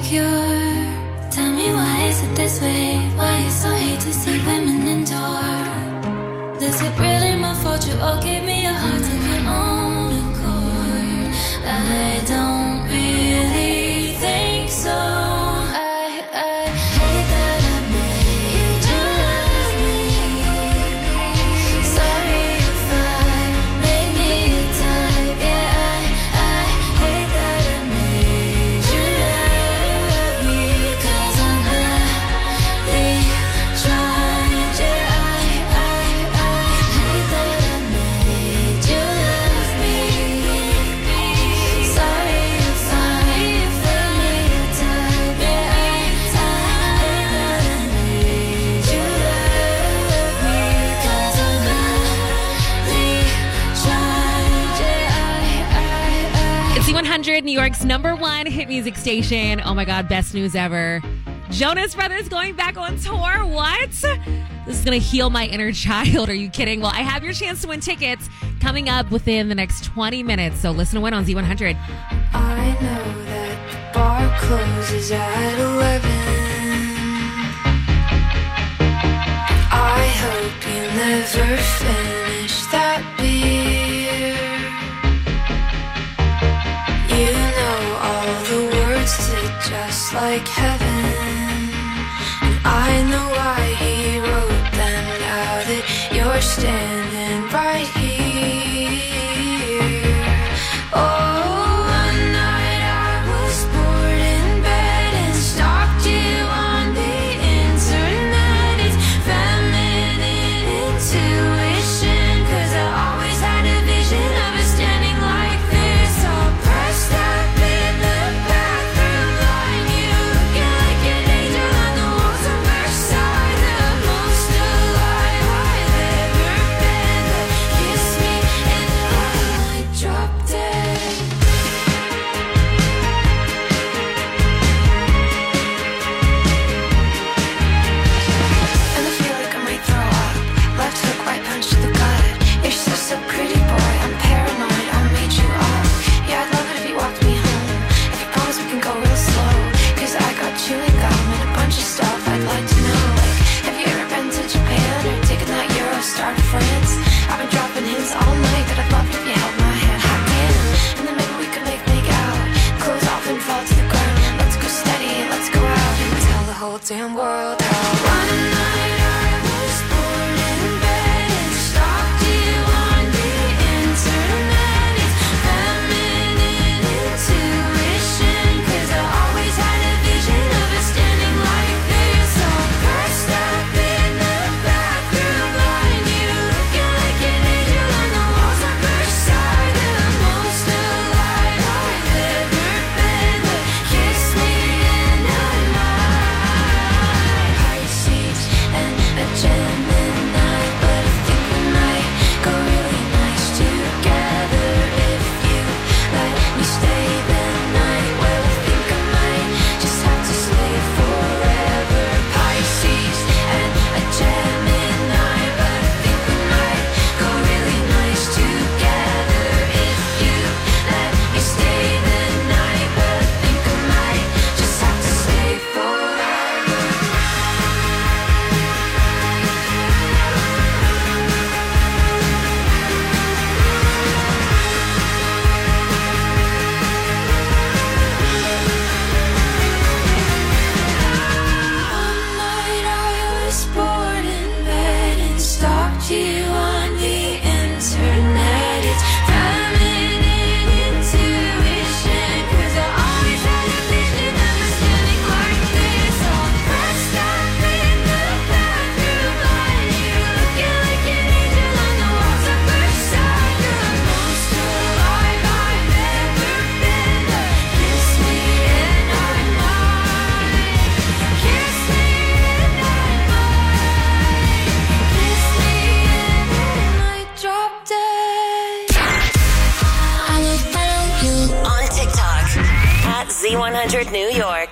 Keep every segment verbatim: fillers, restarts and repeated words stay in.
insecure. Tell me why is it this way? Why you so hate to see women endure? Is it really my fault you all gave me a heart of your own accord? I don't really think so. I, I hate that I made you love me. Sorry if I made me a type. Yeah, I, I hate that I made you love me. Cause I'm really trying. Yeah, I, I, I hate that I made you love me. Sorry if I made me a type. Yeah, I, I hate that I made you love me. Cause I'm really trying. Yeah, I, I, I It's Z one hundred, New York's number one hit music station. Oh my God, best news ever. Jonas Brothers going back on tour. What? This is going to heal my inner child. Are you kidding? Well, I have your chance to win tickets coming up within the next twenty minutes. So listen to win on Z one hundred. I know that the bar closes at eleven. I hope you never finish that beer. You know all the words to Just Like Heaven. And I know why he wrote them now that you're standing right here. Oh, one night I was bored in bed and stalked you on the internet. It's feminine intuition, cause I always had a vision of us standing like this. All pressed up in the bathroom line. You looking like an angel on the walls of Versailles. The most alive I've ever been. But kiss me and I might drop dead. And I feel like I might throw up. Left hook, right punch to the gut. You're so, so pretty, boy. I'm paranoid. I'll meet you up. Yeah, I'd love it if you walked me home. If you promise we can go real slow. Cause I got chewing gum and a bunch of stuff I'd like to know. Like, have you ever been to Japan or taken that Eurostar to France? I've been dropping hints all night that I'd love it if you held my hand. Hot damn. And then maybe we could make make out. Close off and fall to the ground. Let's go steady, let's go out and tell the whole damn world how. One night I was bored in bed and stalked you on the internet. It's feminine intuition, cause I always had a vision of us standing like this. All pressed up in the bathroom line. You looking like an angel on the walls of Versailles. The most alive I've ever been. But kiss me and I might. Pisces and a Gemini, but I think we might go really nice together if you let me stay the night. Well, I think I might just have to stay forever. Pisces and a Gemini, but I think we might go really nice together if you let me stay the night. Well, I think I might just have to stay forever. One night I was bored in bed and stalked you on the internet. It's feminine intuition, cause I always had a vision of us standing like this. All pressed up in the bathroom line. You looking like an angel on the walls of Versailles. The most alive I've ever been. But kiss me and I might. Kiss me and I might. Kiss me and I might drop dead. I will follow you. On TikTok at Z one hundred New York.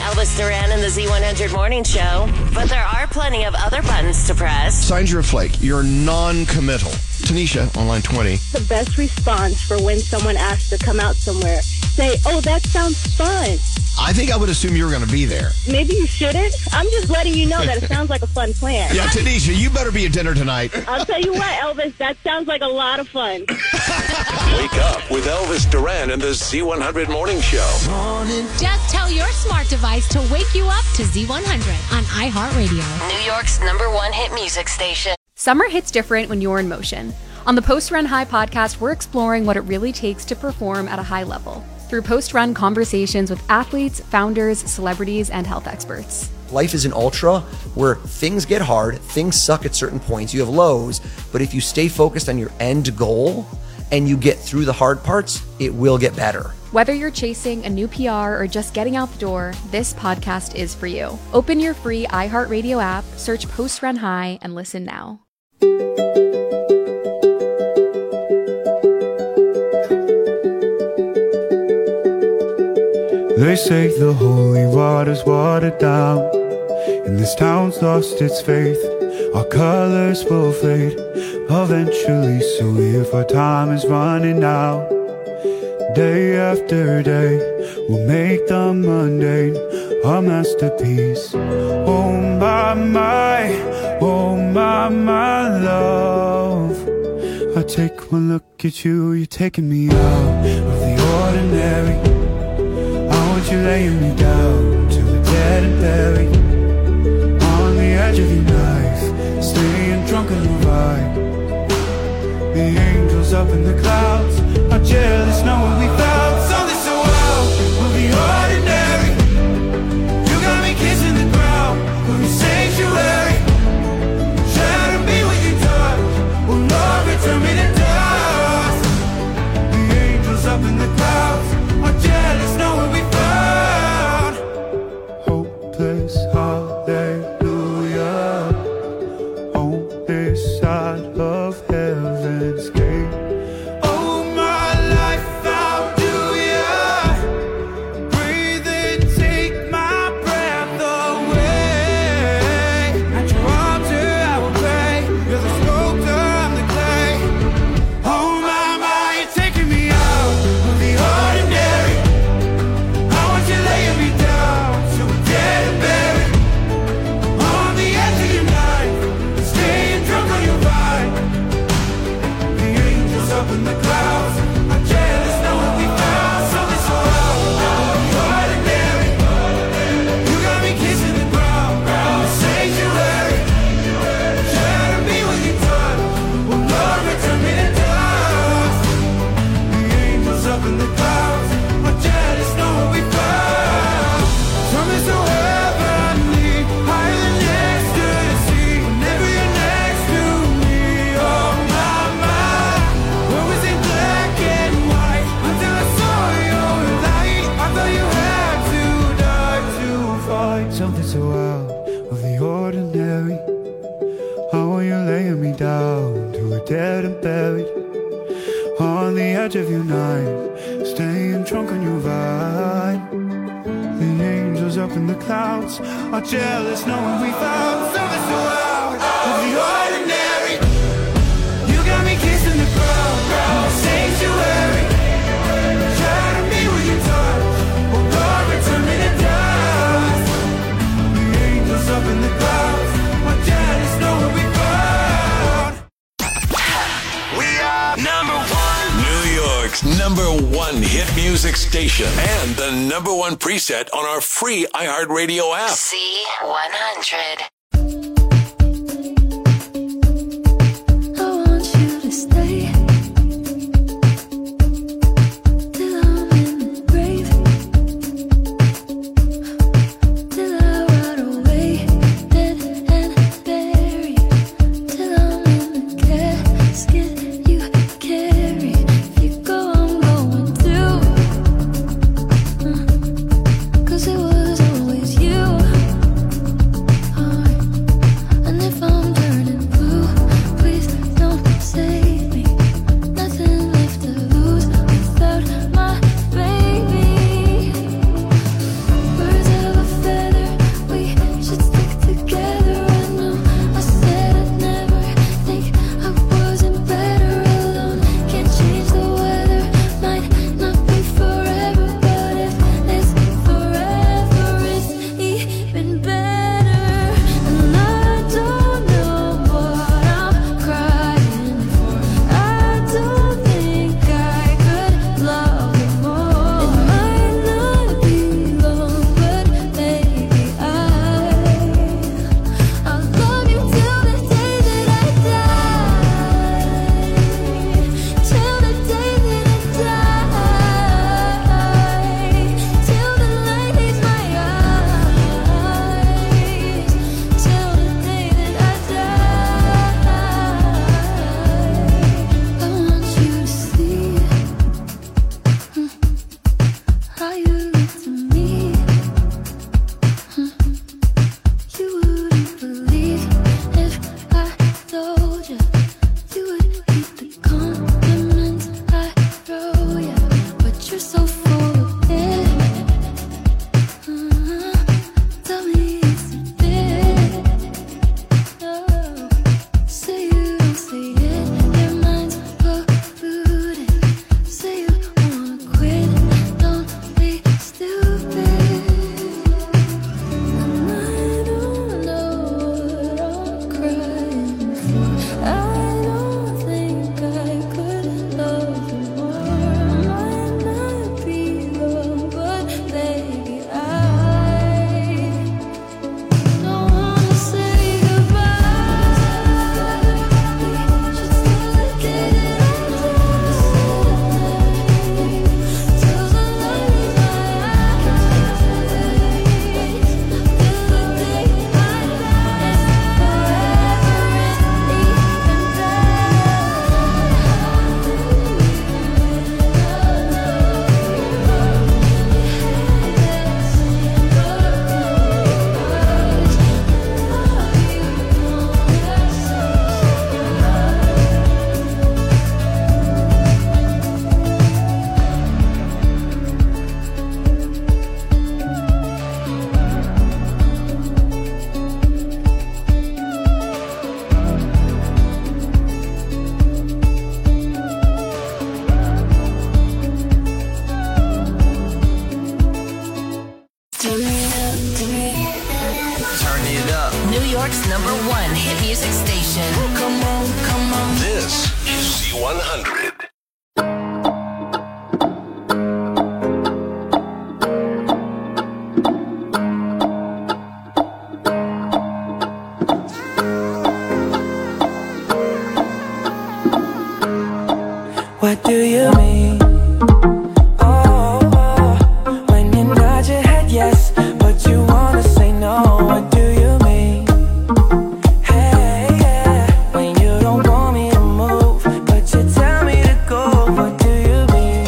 Elvis Duran and the Z one hundred Morning Show, but there are plenty of other buttons to press. Signs you're a flake. You're non-committal. Tanisha on line twenty. The best response for when someone asks to come out somewhere, say, oh, that sounds fun. I think I would assume you were going to be there. Maybe you shouldn't. I'm just letting you know that it sounds like a fun plan. Yeah, Tanisha, you better be at dinner tonight. I'll tell you what, Elvis, that sounds like a lot of fun. Wake up with Elvis Duran and the Z one hundred Morning Show. Just tell your smart device to wake you up to Z one hundred on iHeartRadio. New York's number one hit music station. Summer hits different when you're in motion. On the Post Run High podcast, we're exploring what it really takes to perform at a high level through post-run conversations with athletes, founders, celebrities, and health experts. Life is an ultra where things get hard, things suck at certain points, you have lows, but if you stay focused on your end goal and you get through the hard parts, it will get better. Whether you're chasing a new P R or just getting out the door, this podcast is for you. Open your free iHeartRadio app, search Post Run High, and listen now. They say the holy water's watered down, and this town's lost its faith. Our colors will fade eventually, so if our time is running out, day after day, we'll make the mundane our masterpiece. Oh my, my, oh my, my love, I take one look at you, you're taking me out of the ordinary. You laying me down to the dead and buried on the edge of your knife, staying drunk on your vibe. The angels up in the clouds are jealous knowing we found something so wild. We'll be ordinary. You got me kissing the ground, we'll be sanctuary. Try to be what you touch, will Lord return me to dust. The angels up in the clouds are jealous knowing we found hopeless hallelujah on this side of heaven's gate. Oh, my life, how do ya breathe and take my breath away? At your altar I will pray, you're the sculptor, I'm the clay. Oh my, my, you're taking me out of the ordinary. I want you laying me down so we're dead and buried on the edge of your knife, staying drunk on your vibe. The angels up in the clouds are jealous knowing we found something so out of the ordinary. You got me kissing the ground, the sanctuary. Try to be what you touch, will Lord return me to dust. The angels up in the clouds are jealous knowing we found something so heavenly, higher than ecstasy. Whenever you're next to me, oh my, my. What was in black and white until I saw your light? I thought you had to die to find something so out of the ordinary. How are you laying me down to a dead and buried on the edge of your knife, staying drunk on your vibe. The angels up in the clouds are jealous knowing we found something so out of the ordinary. You got me kissing the ground, the sanctuary. Try to be what you touch, oh Lord, return me to dust. The angels up in the clouds are jealous knowing we found. We are number one, New York's number one hit music station, and the number one preset on our free iHeartRadio app. Z one hundred. I want you to stay till I'm in the grave, till I rot away, dead and buried, till I'm in the casket you carry. If you go, I'm going through, uh, 'cause it was always you. Uh, New York's number one hit music station. Come on, come on. This is Z one hundred. What do you mean? Oh, oh, when you nod your head yes, but you wanna say no. What do you mean? Hey, yeah, when you don't want me to move, but you tell me to go. What do you mean?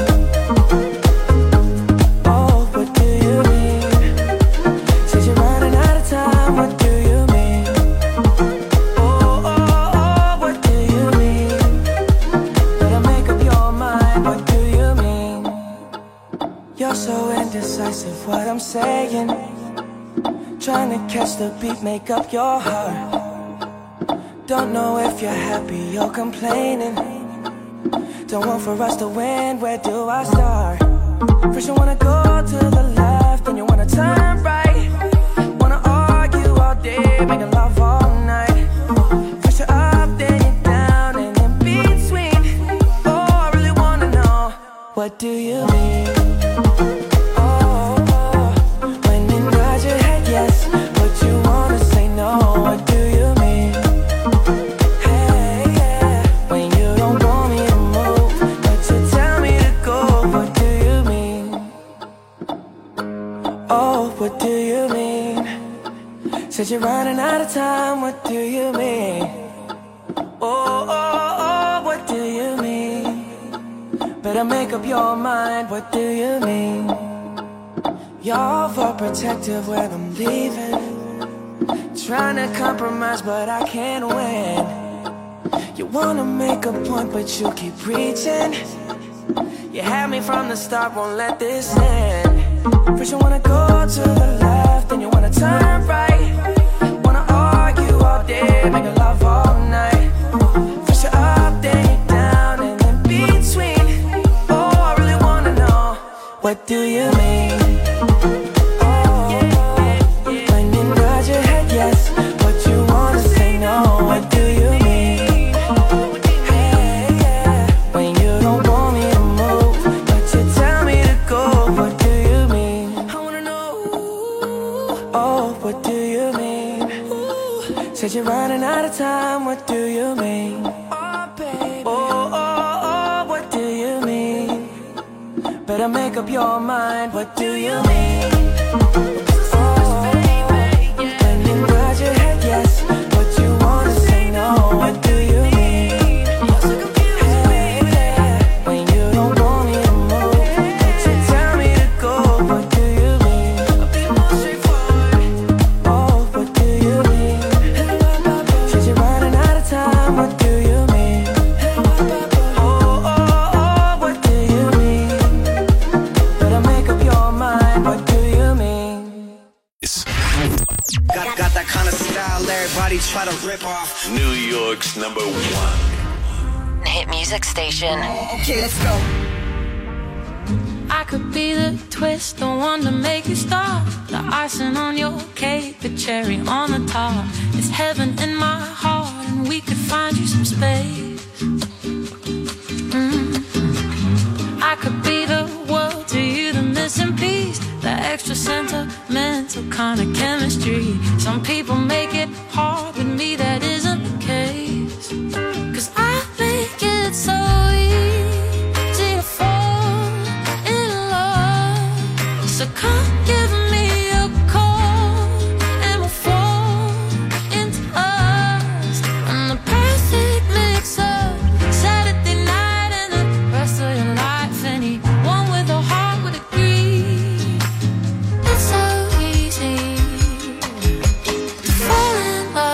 Oh, what do you mean? Said you're running out of time. What do you mean? Oh, oh, oh, what do you mean? Better make up your mind. What do you mean? You're so indecisive. What I'm saying, trying to catch the beat, make up your heart. Don't know if you're happy or complaining. Don't want for us to win, where do I start? First you wanna go to the left, then you wanna turn right. Wanna argue all day, making love all night. First you're up, then you're down, and in between. Oh, I really wanna know, what do you mean? Oh, oh, when you nod your head yes, but you wanna say no. What do you mean? Hey, yeah, when you don't want me to move, but you tell me to go. What do you mean? Oh, what do you mean? Said you're running out of time. What do you mean? Oh, oh, oh, what do you mean? Better make up your mind. What do you mean? You're overprotective when I'm leaving. Trying to compromise, but I can't win. You wanna make a point, but you keep preaching. You had me from the start, won't let this end. First you wanna go to the left, then you wanna turn right. Wanna argue all day, making love all night. First you're up, then you're down, and in between. Oh, I really wanna know, what do you mean? Oh, when you nod your head yes, but you wanna say no. What do you mean? Hey, yeah, when you don't want me to move, but you tell me to go. What do you mean? I wanna know. Oh, what do you mean? Said you're running out of time. What do you mean? Oh, baby. Oh, oh, oh, what do you mean? Better make up your mind. What do you mean? Oh, when you nod your head yes, but you wanna say no. What do you mean? Hey, yeah, when you don't want me to move, but you tell me to go. What do you mean? Oh, what do you mean? Said you're running out of time. What do you mean? Oh, oh, oh, what do you mean? Better make up your mind. What do you mean? Got, got that kind of style everybody try to rip off. New York's number one hit music station. Okay, let's go. I could be the twist, the one to make you stop. The icing on your cake, the cherry on the top. It's heaven in my heart, and we could find you some space. Mm. I could be the world to you, the missing piece, the extra sentimental kind of chemistry. Some people make it hard, with me that isn't the case. Cause I make it so easy to fall in love. So come give me a call, and we'll fall into us. And the perfect mix of Saturday night and the rest of your life. Anyone with a heart would agree. It's so easy to fall in love.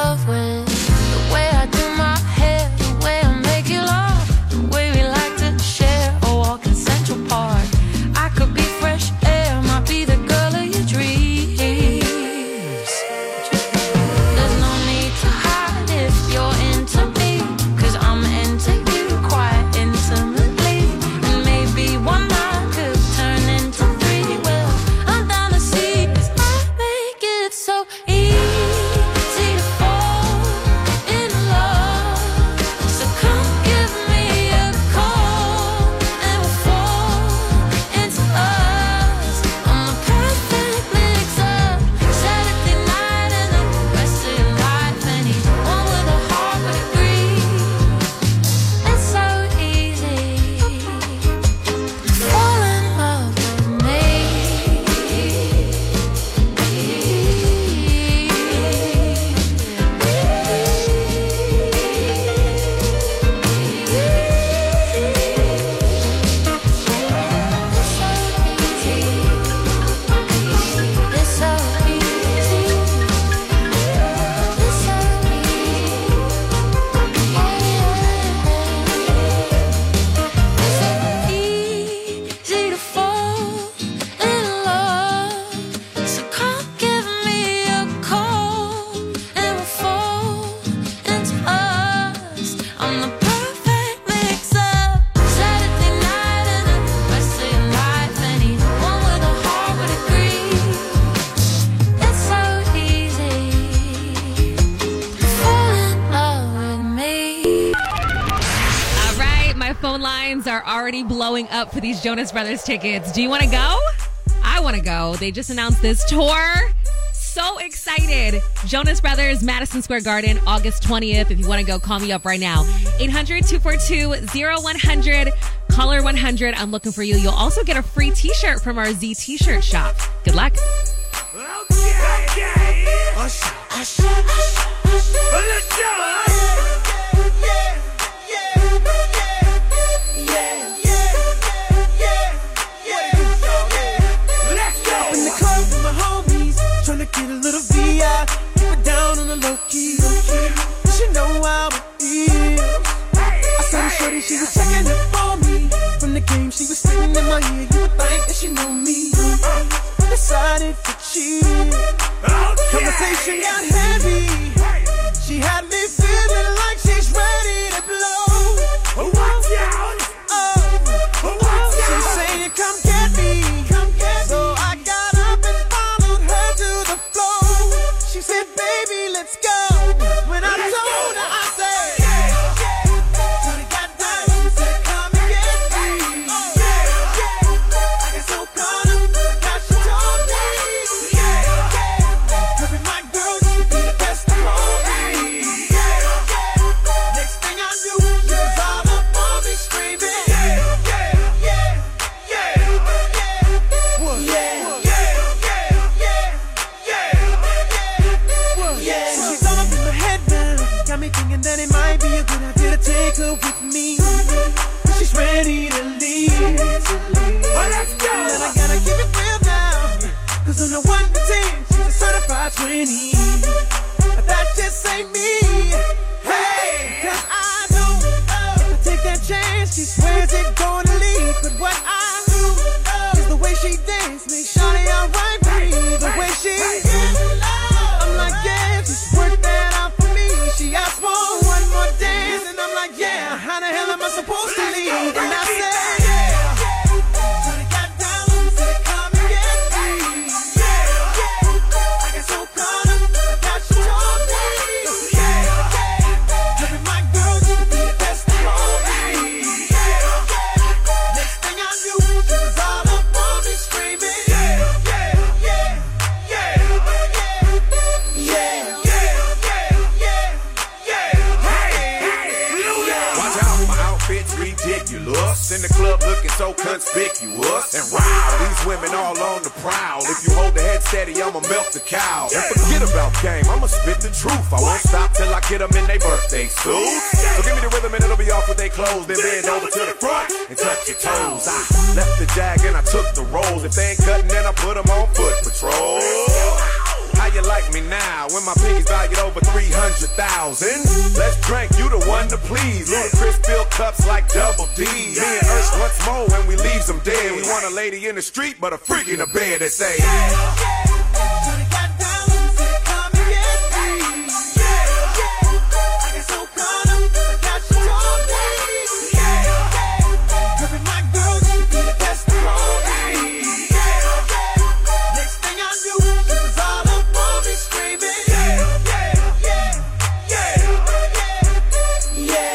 lines are already blowing up for these Jonas Brothers tickets. Do you want to go? I want to go. They just announced this tour. So excited. Jonas Brothers, Madison Square Garden, August twentieth. If you want to go, call me up right now. eight hundred, two four two, zero one hundred. Caller one hundred. I'm looking for you. You'll also get a free t-shirt from our Z t-shirt shop. Good luck. Get a little V I, keep it down on the low key. She know how it is. I saw the shorty, she was checking up on me. From the game, she was sitting in my ear. You would think that she know me. Decided to cheat. Conversation got heavy. She had me feeling like she's ready to blow. Watch out! Oh, she's saying, "Come get me, come get me." So I got up and followed her to the floor. She said, "Baby, let's go." When I told her, I said, "Yeah, yeah." Shorty got down, said, "Come and get me." Yeah, yeah. I got so caught up, forgot she told me. Yeah, yeah. Her and my girls would be the best of all me. Yeah, yeah. Next thing I knew, she was all up on me screaming. Yeah, yeah, yeah, yeah, yeah. What? Yeah. She's all up in my head now. Got me thinking that it might be a good idea to take her with me. She's ready to leave. Oh, let's go. And I gotta keep it real now. Cause on the one to ten, she's a certified twenty. But that just ain't me. Hey, cause I don't know. If I take that chance, she swears it's gonna leave. But what I do is the way she dance makes Shawty alright with me. The way she I'm like, yeah, just work that out for me. She asked for one more dance, and I'm like, yeah, how the hell am I supposed to leave? And I said, yeah. Shorty got down, said, "Come and get me." Yeah, yeah. I got so caught up, forgot she told me. Yeah, yeah. Her and my girls would be the best of all me. Yeah, yeah. Next thing I knew, she was all up on me screaming. Yeah, yeah, yeah, yeah, yeah, yeah, yeah, yeah, yeah. Watch out, my outfit's ridiculous. In the club looking so conspicuous. And wow, these women all on the prowl. If you hold the head steady, I'ma milk the cow. And forget about game, I'ma spit the truth. I won't stop till I get them in their birthday suits. So give me the rhythm and it'll be off with their clothes. Then bend over to the front and touch your toes. I left the jag and I took the rolls. If they ain't cutting, then I put them on foot patrol. How you like me now when my pinky's valued over three hundred thousand? Let's drink, you the one to please. Ludacris fill cups like double D. Me and Ursh once more when we leaves them dead. We want a lady in the street, but a freak in the bed that say, Shorty got down, said, "Come and get me." Yeah, yeah. I got so caught up, forgot she told me. Yeah, yeah. Her and my girls would be the best of all me. Yeah, yeah. Next thing I knew, she was all up on me screaming. Yeah, yeah, yeah, yeah, yeah, yeah,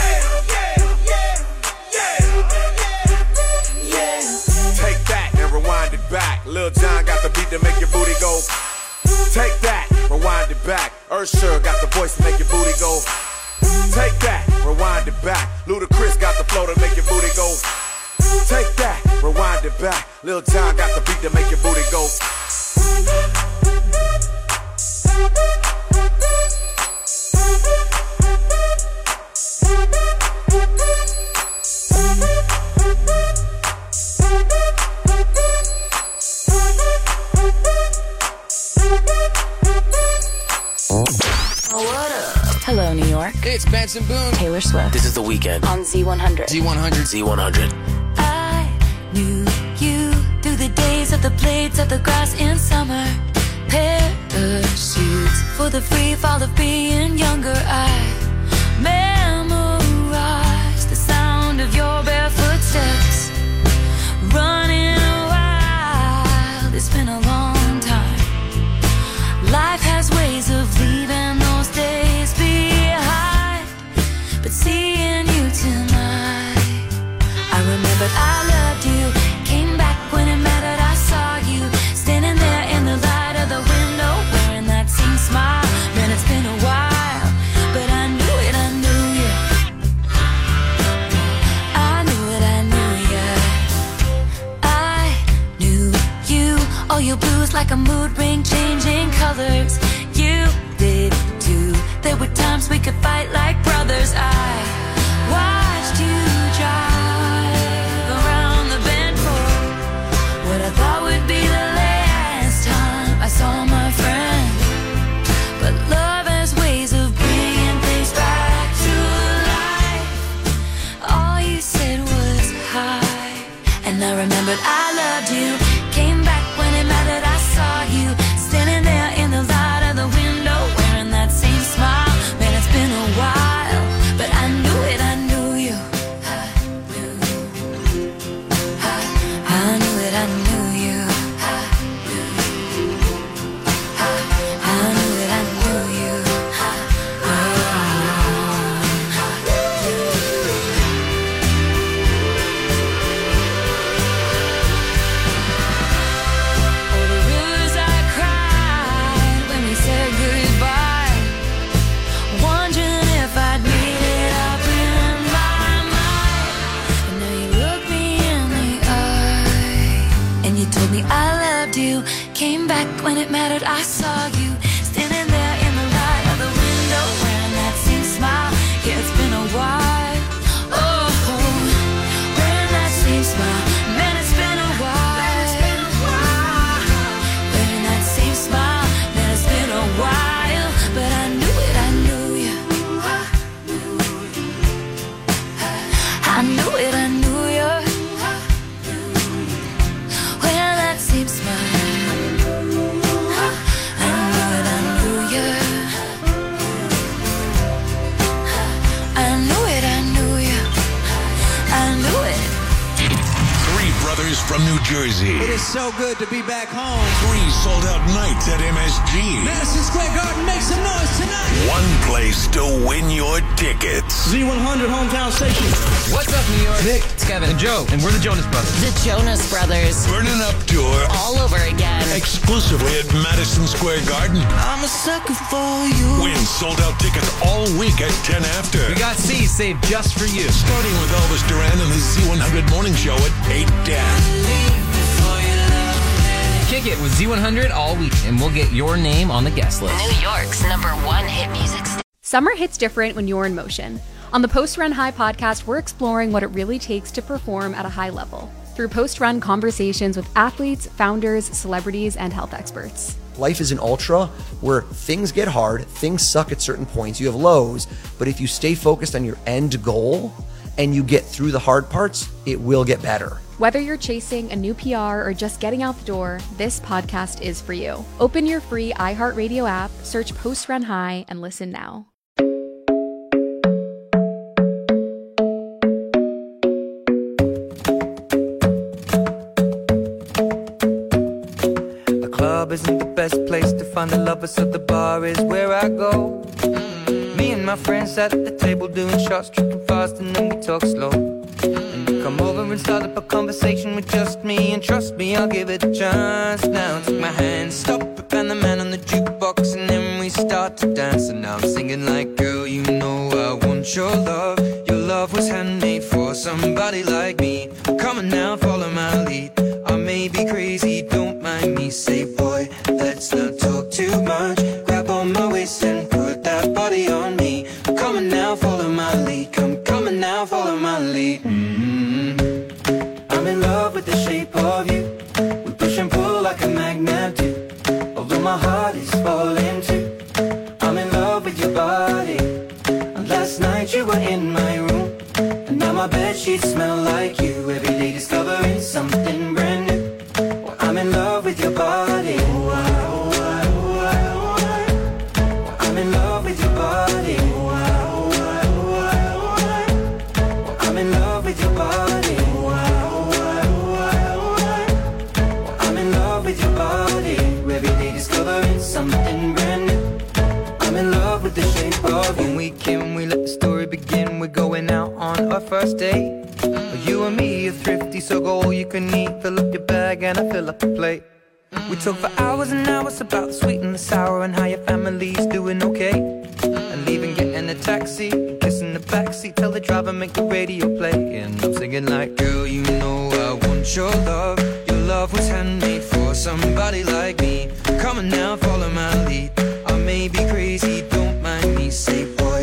yeah, yeah, yeah. take that and rewind it back. Lil Jon got the beat to make your booty go. Take that, rewind it back. Usher got the voice to make your booty go. Take that, rewind it back. Ludacris got the flow to make your booty go. Take that, rewind it back. Lil Jon got the beat to make your booty go. Hello, New York. It's Benson Boone. Taylor Swift. This is The Weeknd. On Z one hundred. Z one hundred. Z one hundred. I knew you through the days of the blades of the grass in summer. Parachutes for the free fall of being younger. I memorized the sound of your bare footsteps. Running wild, it's been a long time. Life has ways of leaving those days behind. But seeing you tonight, Sometimes we could fight like brothers. I watched you drive around the bend for what I thought would be the last time I saw my friend. But love has ways of bringing things back to life. All you said was hi, and I remembered I loved you. Came back when it mattered, I saw you standing there in the light of the window, wearing that same smile. Man, it's been a while, but I knew it, I knew you. I knew, I, I knew it, I knew you. I knew, I, I knew it, I knew you. Oh, the rivers I cried when we said goodbye, wondering if I'd made it up in my mind. And now you look me in the eye, and you told me I loved you. Came back when it mattered, I saw you standing there in the light of the window, wearing that same smile. Yeah, it's been a while. Oh, wearing that same smile. Man, it's been a while. Wearing that same smile. Man, it's been a while. But I knew it, I knew you. I knew it, I knew you. Wearing that same smile. I knew it, I knew you. I knew it, I knew you. I knew it. Three brothers from New Jersey. It is so good to be back home. Three sold-out nights at M S G. Madison Square Garden, make some noise tonight. One place to win your tickets. Z one hundred hometown station. What's up, New York? Nick, it's Kevin, and Joe, and we're the Jonas Brothers. The Jonas Brothers. Burning Up Tour. All over again. Exclusively at Madison Square Garden. I'm a sucker for you. Win sold-out tickets all week at ten after. We got seats saved just for you. Starting with Elvis Duran and the Z one hundred Morning Show at eight ten. Kick it with Z one hundred all week, and we'll get your name on the guest list. New York's number one hit music station. Summer hits different when you're in motion. On the Post Run High podcast, we're exploring what it really takes to perform at a high level through post-run conversations with athletes, founders, celebrities, and health experts. Life is an ultra where things get hard, things suck at certain points, you have lows, but if you stay focused on your end goal and you get through the hard parts, it will get better. Whether you're chasing a new P R or just getting out the door, this podcast is for you. Open your free iHeartRadio app, search Post Run High, and listen now. The club isn't the best place to find the lovers, so the bar is where I go. Me and my friends sat at the table doing shots, tripping fast, and then we talk slow. And you come over and start up a conversation with just me, and trust me, I'll give it a chance. Now take my hand, stop it, and the man on the jukebox, and then we start to dance. And now I'm singing like, girl, you know I want your love. Your love was handmade for somebody like me. Come on now, follow my lead. I may be crazy, don't mind me. Say, boy, let's not talk too much. Grab on my waist and put that body on me. Come on now, follow my lead. Come, come on now, follow my lead. Mm-hmm. I'm in love with the shape of you. We push and pull like a magnet do. Although my heart is falling too. I'm in love with your body. And last night you were in my room, and now my bedsheets smell like you. Every day discovering something brand new. Well, I'm in love with your body. Oh, I, oh, I, oh, I, oh, I. Well, I'm in love with your body. Oh, I, oh, I, oh, I, oh, I. Well, I'm in love with your body. Oh, I, oh, I, oh, I, oh, I. Well, I'm in love with your body. Every day discovering something brand new. I'm in love with the shape of you. When we came, we let the story begin. We're going out on our first date. You and me are thrifty, so go all you can eat. Fill up your bag and I fill up the plate. We talk for hours and hours about the sweet and the sour, and how your family's doing okay. And leaving, getting a taxi, kissing the backseat, tell the driver make the radio play. And I'm singing like, girl, you know I want your love. Your love was handmade for somebody like me. Come on now, follow my lead. I may be crazy, don't mind me. Say, boy,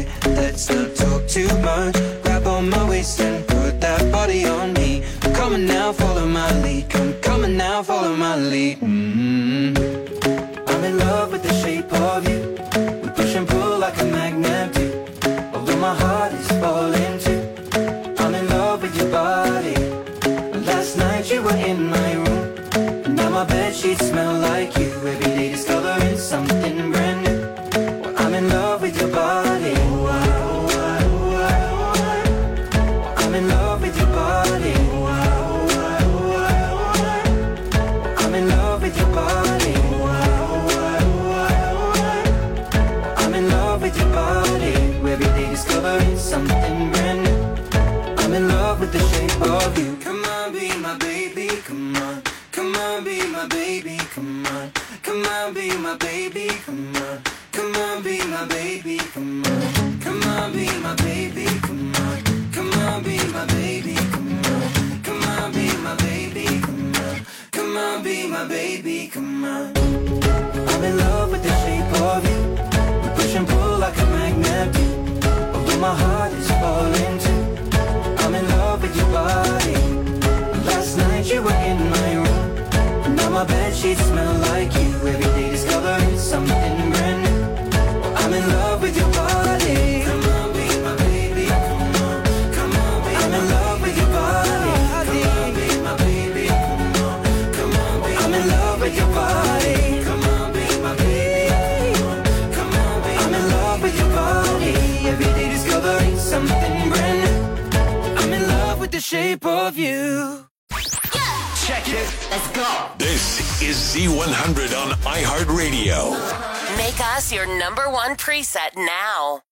be my baby, come on. Come on, be my baby, come on. Come on, be my baby, come on. Come on, be my baby, come on. Come on, be my baby, come on. Come on, be my baby, come on. I'm in love with the shape of you. We push and pull like a magnet do. Although my heart is falling too. I'm in love with your body. Last night you were in my room. Now my bed sheets smell like you. Every day discovering something brand new. I'm in love with your body. Come on, be my baby. Come on, come on, be I'm in love with your body. Come on, be my baby. Come on, come on, be I'm in love with your body. Come on, be my baby. Come on, come on, be I'm in love with your body. Every day discovering something brand new. I'm in love with the shape of you. Check it. Let's go. This is Z one hundred on iHeartRadio. Make us your number one preset now.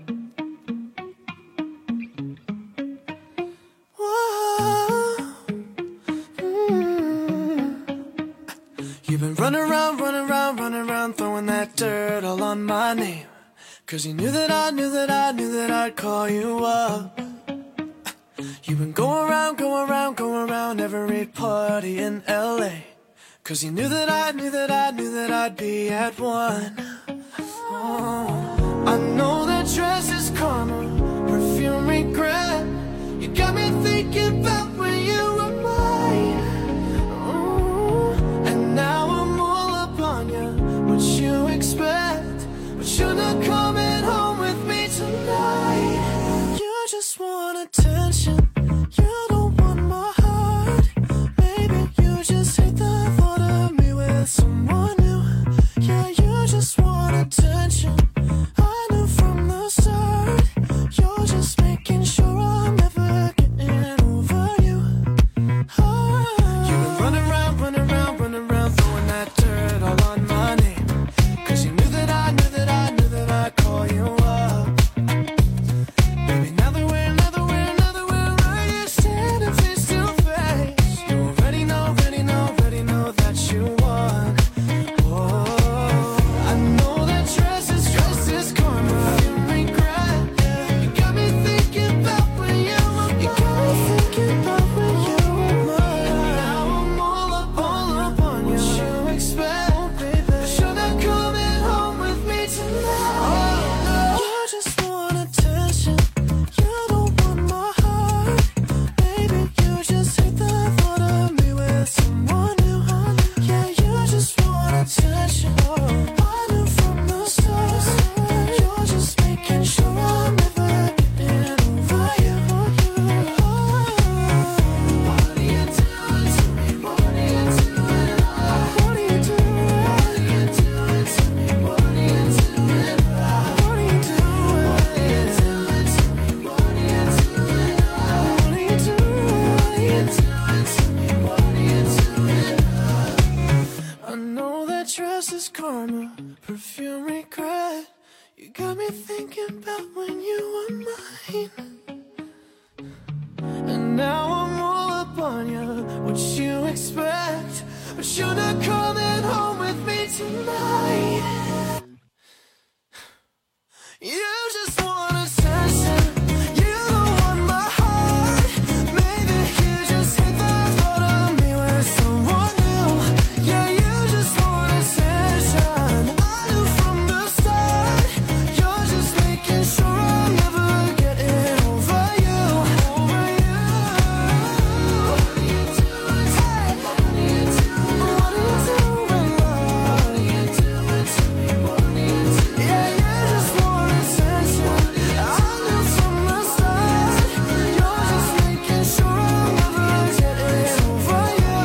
You've been running around, running around, running around, throwing that dirt all on my name. Cause you knew that I knew that I knew that I'd call you up. You've been going around, going around, going around every party in L A. Cause you knew that I knew that I knew that I'd be at one. Oh, I know that dress is karma, perfume regret. You got me thinking about when you were mine. Oh, and now I'm all up on you. What you expect? But you're not coming home with me tonight. You just want attention. You don't want my heart. Maybe you just hate the thought of me with someone new. Yeah, you just want attention. I knew from the start. You're just making sure I'm never getting over you. Oh. You've been running around, running around, running around, throwing that dirt all on my name. Cause you knew that I knew that I knew that I'd call you up. Baby, now that we're, now that we're, now that we're right here standing face to face, you already know, already know, already know that you won. Oh, I know that dress is, dress is karma, you regret. Yeah. You got me thinking about when you were mine. You got me thinking about when you were mine. Now I'm all up, all up on you. What you expect, oh, baby? But you're not coming home with me tonight. Oh, no. You just want attention. You don't want my heart. Baby, you just hate the thought of me with someone new. Yeah, you just want attention. I knew from the start. You're just making sure I'm never getting over you. What are you doing to me? What are you doing? What are you doing? What are you doing to me? What are you doing? What are you doing? What are you doing to me? What are you doing? What are you doing? What are you doing to me? What are you doing? I know that dress is karma, perfume regret. You got me thinking about when you were mine. And now I'm all up on you. What you expect? But you're not coming home with me tonight. You just want attention. You don't want my heart. Maybe you just hate the thought of me with someone new. Yeah, you just want attention. I knew from the start. You're just making sure I'm never getting over you. Over you. What are you doing? Hey, what are you doing? What are you doing? What are you doing to me? What are you doing? Yeah, you just want attention. I knew from the start. You're just making sure I'm never getting over you.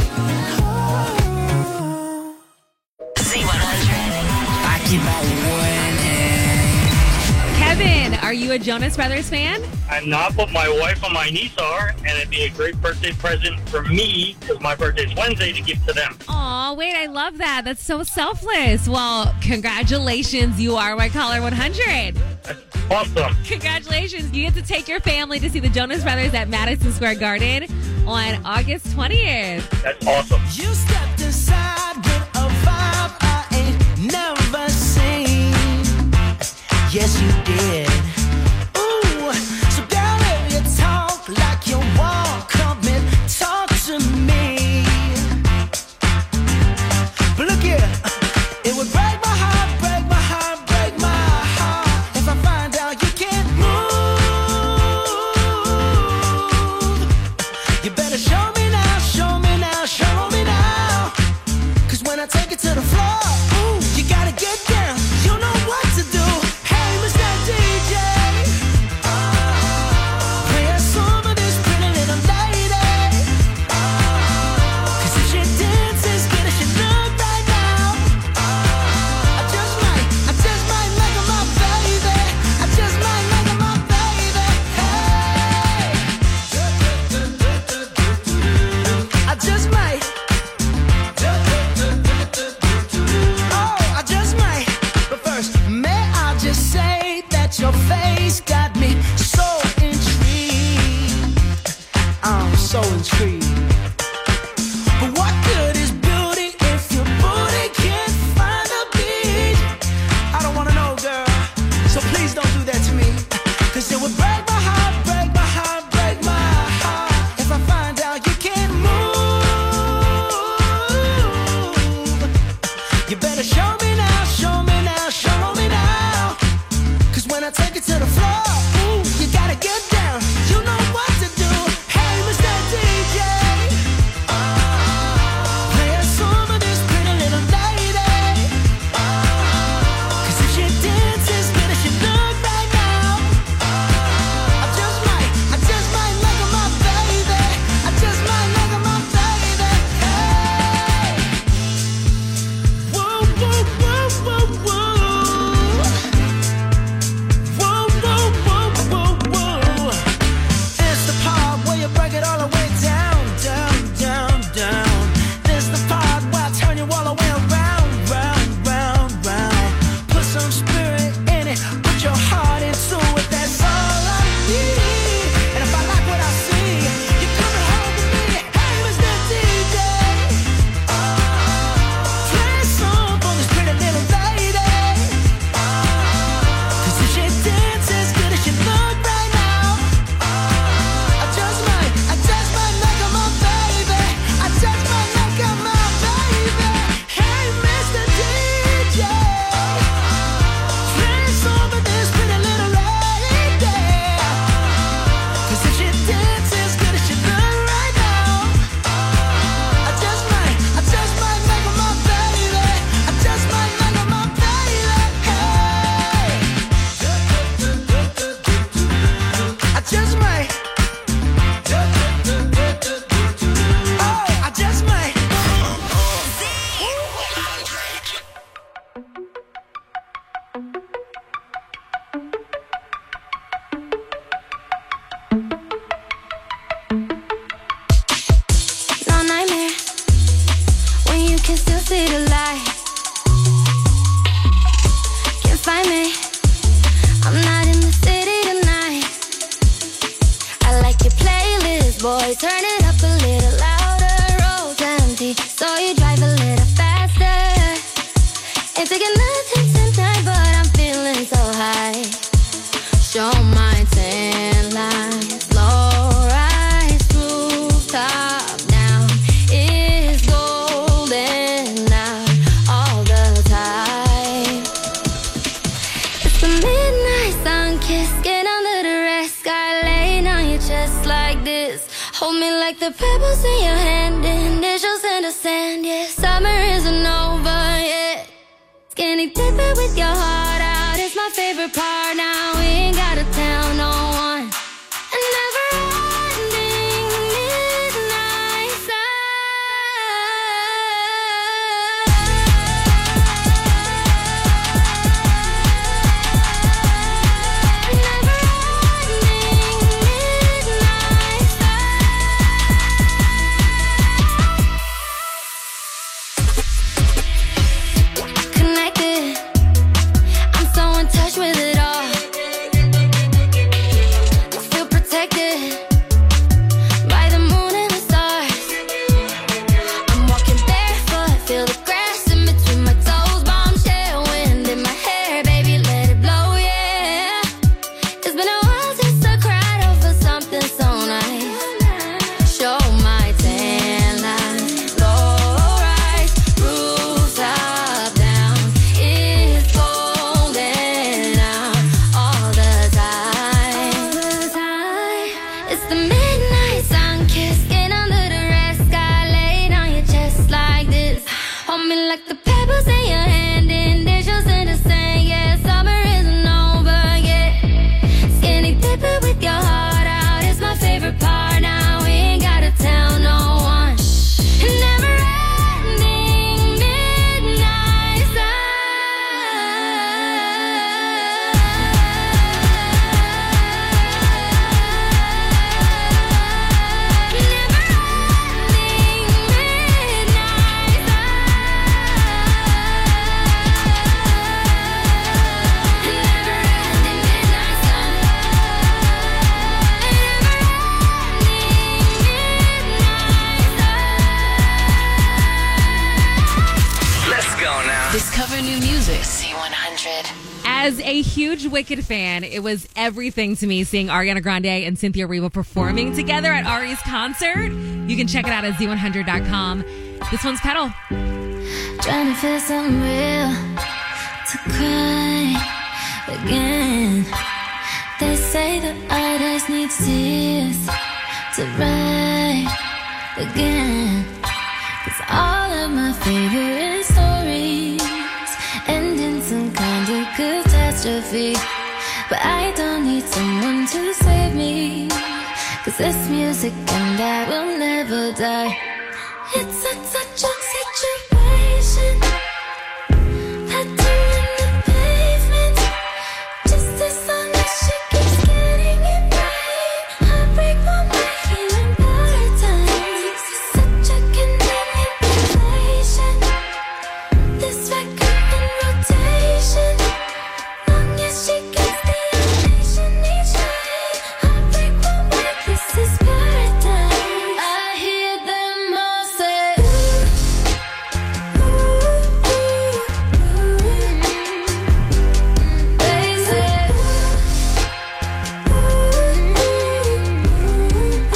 Oh. Z one hundred. I keep on winning. Kevin, are you a Jonas Brothers fan? I'm not, but my wife and my niece are, and it'd be a great birthday present for me, because my birthday's Wednesday, to give to them. Aw, wait, I love that. That's so selfless. Well, congratulations. You are my caller one hundred. Awesome. Congratulations. You get to take your family to see the Jonas Brothers at Madison Square Garden on August twentieth. That's awesome. You stepped aside with a vibe I ain't Yes, you did. Ooh, so girl, if you talk like you walk, come and talk to me. But look here, it would break my heart, break my heart, break my heart if I find out you can't move. You better show me now, show me now, show me now. Cause when I take it to the floor, ooh, you gotta get down. You know what to do. Hey, Mister D J, play a song of this pretty little lady. Cause if she dances good as she look right now, I just might, I just might make her my baby. I just might make her my baby. Hey, I just might. Oh, I just might. But first, may I just say that your face got me so intrigued. I'm so intrigued. But what good is beauty if your booty can't find the beat? I don't wanna know, girl. So please don't do that to me. Cause it would break my heart, break my heart, break my heart if I find out you can't move. You better show me now, show me now, show me now. Cause when I take it to the floor, ooh, you gotta get down. You know what to do. Hey, Mister D J, play a song of this pretty little lady. Cause if she dances good as she look right now, I just might, I just might make her my baby. I just might make her my baby. Hey, whoa, whoa, whoa, whoa, whoa. Whoa, whoa, whoa, whoa, whoa. It's the part where you break it all the way down, down, down, down. This the part where I turn you all the way around, round, round, round. Put some spirit in it, put your heart into it. That's all I need. And if I like what I see, you come and home with me. Hey, Mister D J, play a song for this pretty little lady. Cause if she dances good as she look right now, I just might, I just might make her my baby. I just might make her my baby. Hey, Mister D J, play a song for this pretty little lady. Cause if she dances good as she look right now, I just might, I just might make her my baby. I just might make her my baby. Hey, I just might. Oh, I just might. No nightmare when you can still see the light. Can't find me. I'm not in the city tonight. I like your playlist, boy. Turn it up a little louder. Roads empty, so you drive a little faster. Ain't taking nothing tonight, but I'm feeling so high. Show my tan lines, low rise, rooftop down. It's golden out all the time. It's the midnight sun kiss, get under the red sky, laying on your chest like this. Hold me like the pebbles in your hand, initials in the sand. Yeah, summer isn't over yet. Skinny dipping with your heart out is my favorite part. Now we ain't gotta tell no one. A never-ending midnight connected. I'm so in touch with it all. As a huge Wicked fan, it was everything to me seeing Ariana Grande and Cynthia Erivo performing together at Ari's concert. You can check it out at Z one hundred dot com. This one's Pedal. Trying to feel something real to cry again. They say that artists need tears to write again. Cause all of my favorite stories end in some kind of catastrophe. But I don't need someone to save me. Cause this music and I will never die. It's such, such a situation that I'm in the pavement. Just as long as she keeps getting it right, I break my way here in paradise. Such a convenient relation. This record in rotation. Long as she gets the attention each night, I break my way. This is paradise. I hear them all say, ooh, ooh, ooh, ooh. They say, ooh, ooh, ooh.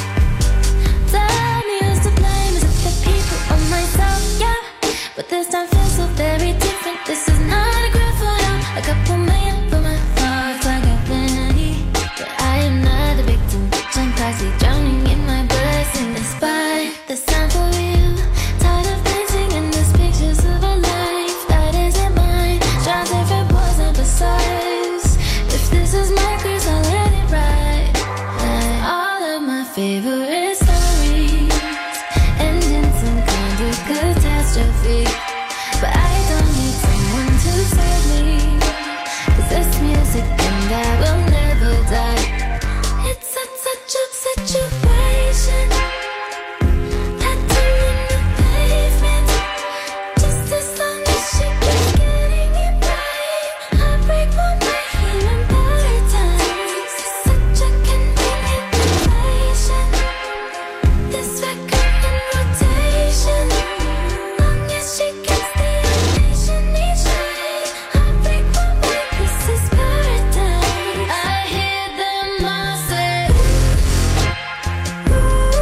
Time used to blame as if the people or myself, yeah. But this time feels so very different. This is not a grand photo. A couple million for my thoughts like a penny. But I am not a victim. I'm classy, drowning in my blessing. Despite the sound for you, tired of dancing in these pictures of a life that isn't mine. Trying different boys and besides. If this is my curse, I'll let it ride. Like all of my favorite stories end in some kind of catastrophe. But I don't need someone to save me. Cause this music and I will never die. It's such, such a situation that I'm in the pavement. Just as long as she keeps getting it right, I break my way here in paradise. Such a convenient relation. This record in rotation. Long as she gets the attention each night, I break my way. This is paradise. I hear them all say, ooh, ooh,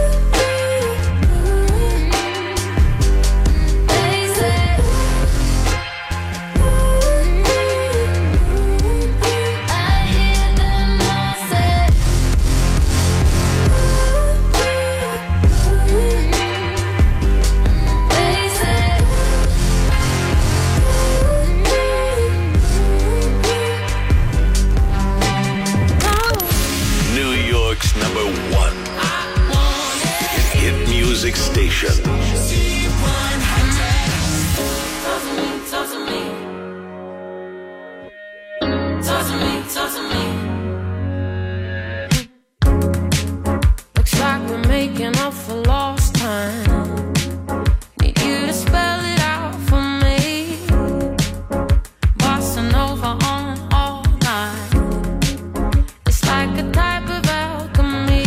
ooh. They say, ooh, ooh, ooh. I hear them all say, ooh, ooh, ooh. They say, New York's number one hit music station. Talk to me, talk to me. Talk to me, talk to me. Looks like we're making up for lost time. Need you to spell it out for me. Bossa Nova on all night. It's like a type of alchemy.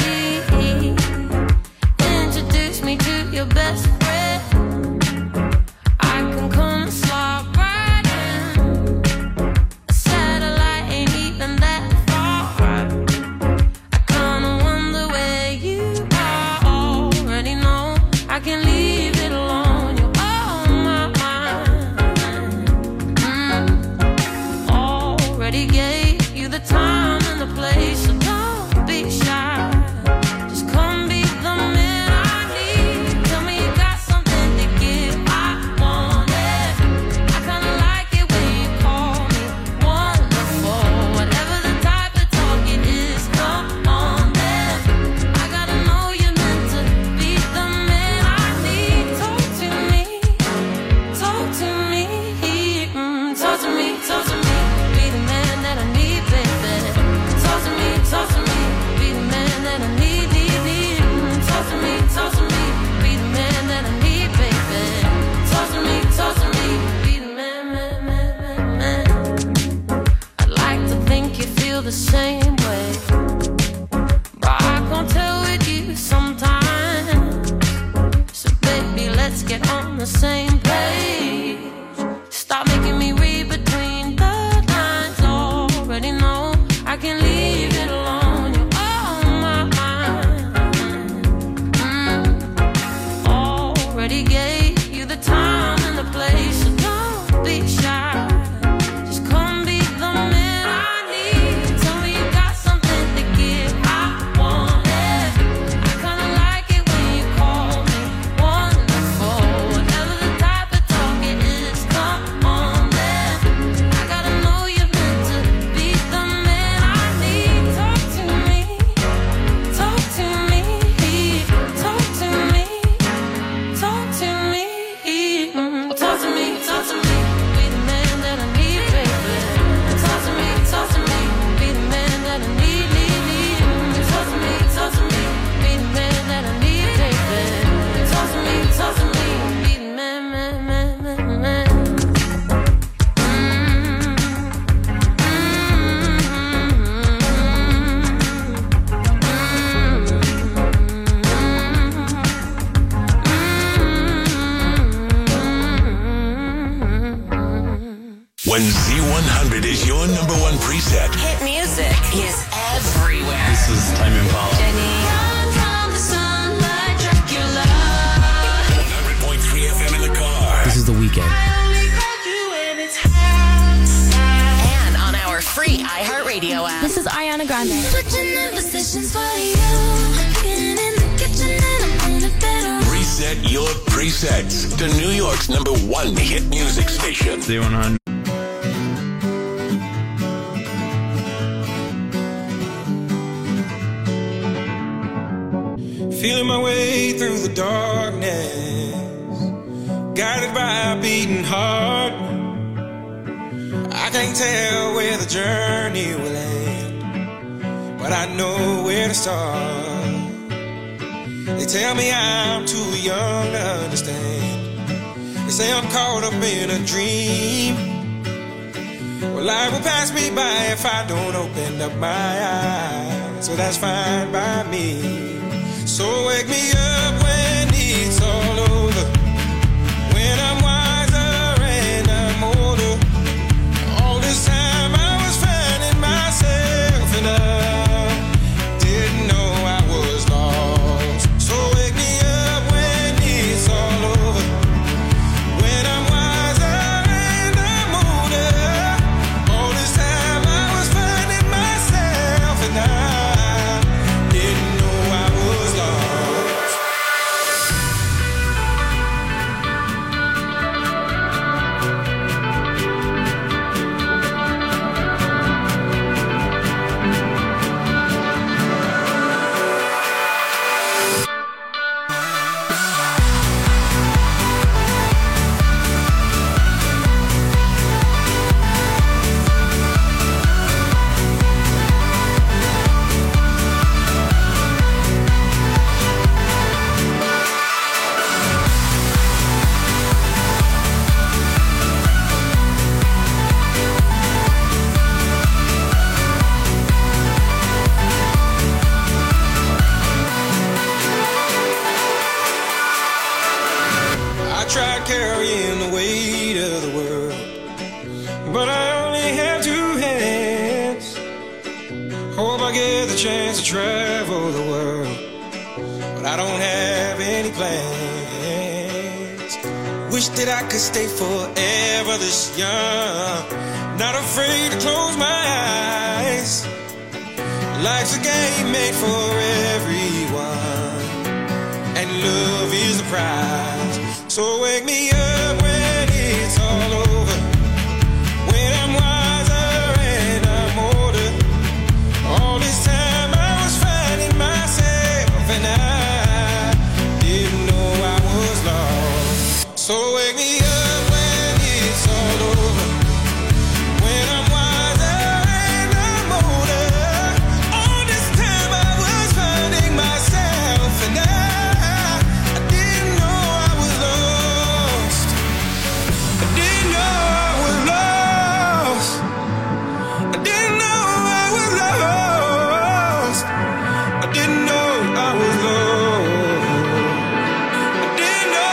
Introduce me to your best friend. I can come and slide right in. A satellite ain't even that far. I kinda wonder where you are. Already know I can leave it alone. You're on my mind. Mm. Already gave you the time and the place, so don't be shy. Just come be the man I need. Tell me you got something to give. I want it. I kinda like it when you call me wonderful. Whatever the type of talk it is, come on then. I gotta know you're meant to be the man I need. Talk to me, talk to me, mm, talk to me, talk to me. Be the man that I need, baby. Talk to me, talk to me. Be the man that I need, need, need. Mm, talk to me, talk to me. Be the man that I need, baby. Talk to me, talk to me. Be the man, man, man, man, man. I'd like to think you feel the same way, but I can't tell with you sometimes. So baby, let's get on the same page. Stop making me read between the lines. one hundred is your number one preset. Hit music is everywhere. This is Time Impala. Jenny. Run from the sunlight, Dracula. one hundred point three F M in the car. This is The Weeknd. And on our free iHeartRadio app. This is Ariana Grande. Switching the positions for you. Getting in the kitchen and I'm in a better. Reset your presets to New York's number one hit music station. Z one hundred. Feeling my way through the darkness, guided by a beating heart. I can't tell where the journey will end, but I know where to start. They tell me I'm too young to understand. They say I'm caught up in a dream. Well, life will pass me by if I don't open up my eyes, so that's fine by me. So wake me up when it's all over, when I'm wiser and I'm older. All this time I was finding myself and I didn't know I was lost. So wake me up when it's all over, when I'm wiser and I'm older. All this time I was finding myself and I didn't know I was lost. I tried carrying the weight of the world, but I only have two hands. Hope I get the chance to travel the world, but I don't have any plans. Wish that I could stay forever this young, not afraid to close my eyes. Life's a game made for everyone, and love is the prize. So wake me up when it's all over, when I'm wiser and I'm older. All this time I was finding myself and I didn't know I was lost. So wake me up when it's all over, when I'm wiser and I'm older. All this time I was finding myself and I, I didn't know I was lost. I didn't know I was lost. I didn't know I was lost. I didn't know I was lost. I didn't know.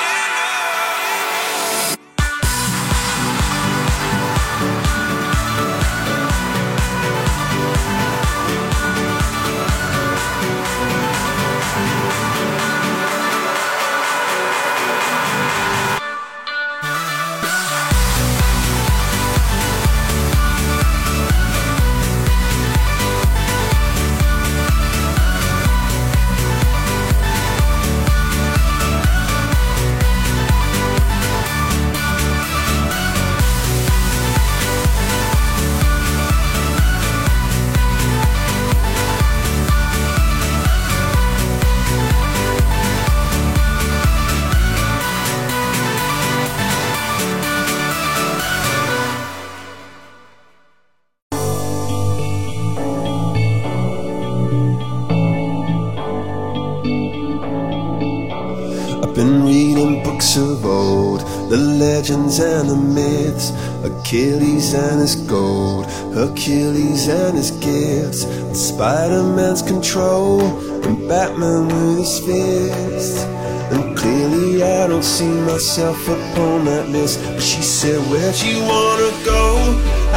I've been reading books of old, the legends and the myths, Achilles and his gold, Hercules and his gifts, and Spider-Man's control, and Batman with his fists. And clearly I don't see myself upon that list. But she said, where'd you wanna go?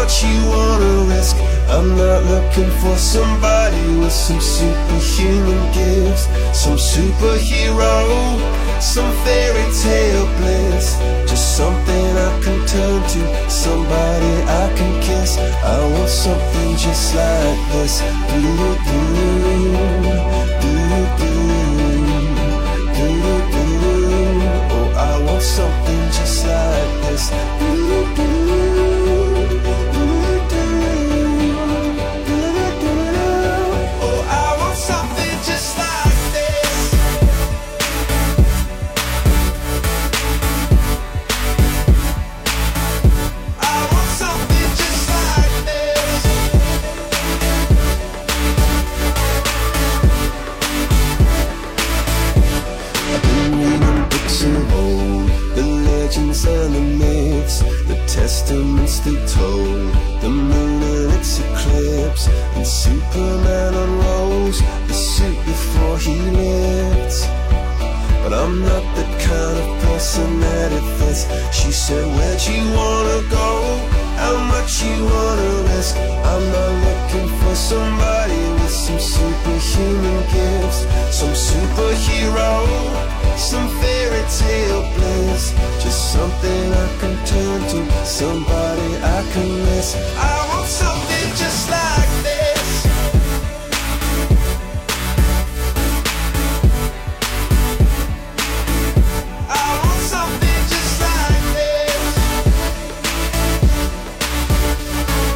much you wanna risk. I'm not looking for somebody with some superhuman gifts, some superhero, some fairy tale bliss. Just something I can turn to, somebody I can kiss. I want something just like this. Do do do do do do. Oh, I want something just like this. Do do. And the myths, the testaments they told, the moon and its eclipse, and Superman unrolls the suit before he lived. But I'm not the kind of person that it fits. She said, where'd you wanna go? How much you wanna risk? I'm not looking for somebody with some superhuman gifts, some superhero, some fairy tale bliss. Just something I can turn to, somebody I can miss. I want something just like